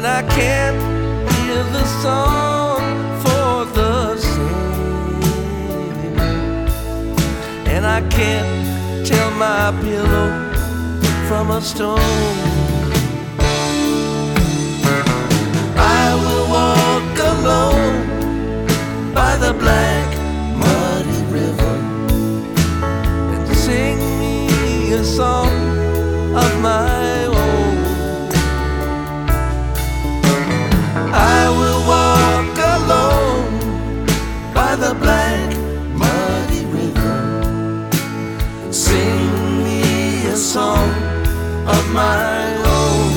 and I can't hear the song for the singing, and I can't tell my pillow from a stone. I will walk alone by the black muddy river and sing me a song of my own. I will walk alone by the black muddy river and sing me a song of my own.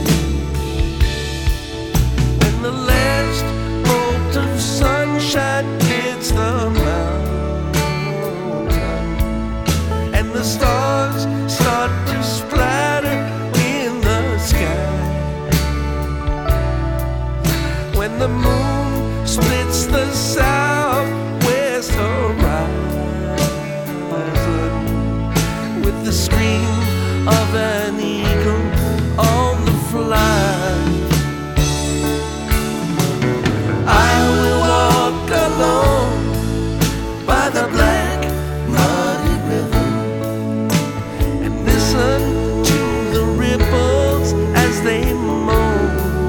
When the last bolt of sunshine hits the mountain and the stars start to splatter in the sky, when the moon splits the southwest horizon with the scream of an eagle on the fly, I will walk alone by the black muddy river and listen to the ripples as they moan.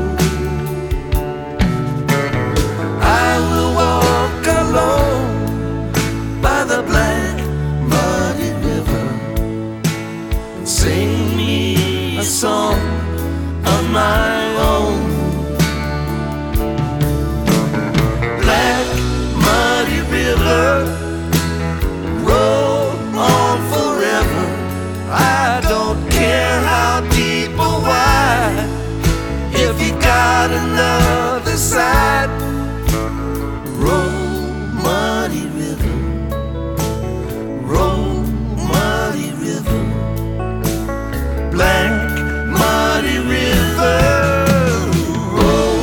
I will walk alone by the black muddy river and sing me a song of my own. Black muddy river, roll on forever. I don't care how deep or wide, if you got another side. Roll, muddy river, roll, muddy river, black muddy river, roll.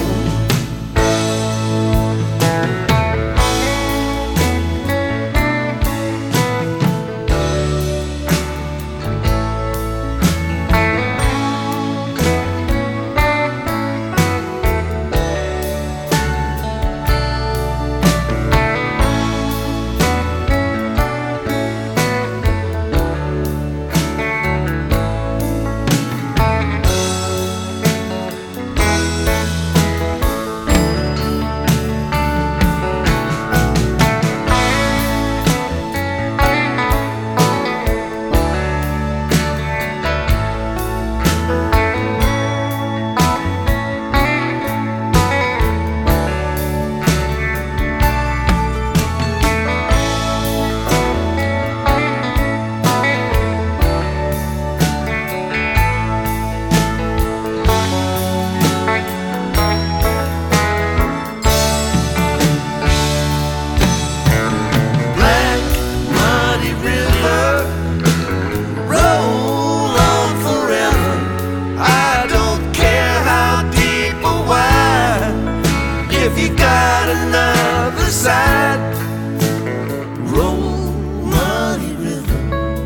If you got another side, roll, muddy river,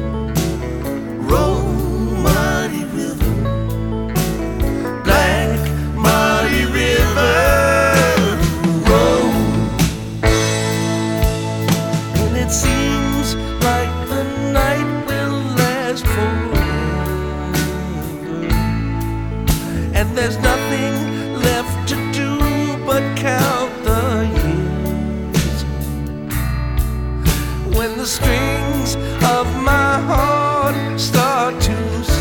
roll, muddy river, black muddy river, roll. And it seems like the night will last forever, and there's nothing left to do but count the years. When the strings of my heart start to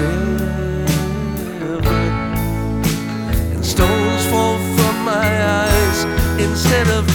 sever and stones fall from my eyes instead of